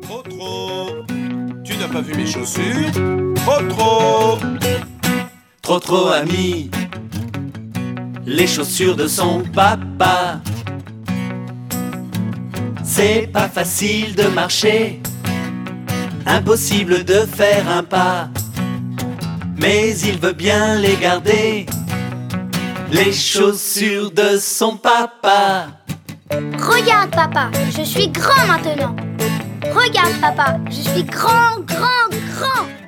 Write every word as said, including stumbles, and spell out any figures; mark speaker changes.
Speaker 1: Trop trop. Tu n'as pas vu mes chaussures? Trop trop.
Speaker 2: Trop trop ami, les chaussures de son papa. C'est pas facile de marcher, impossible de faire un pas, mais il veut bien les garder, les chaussures de son papa.
Speaker 3: Regarde papa, je suis grand maintenant. Regarde papa, je suis grand, grand, grand.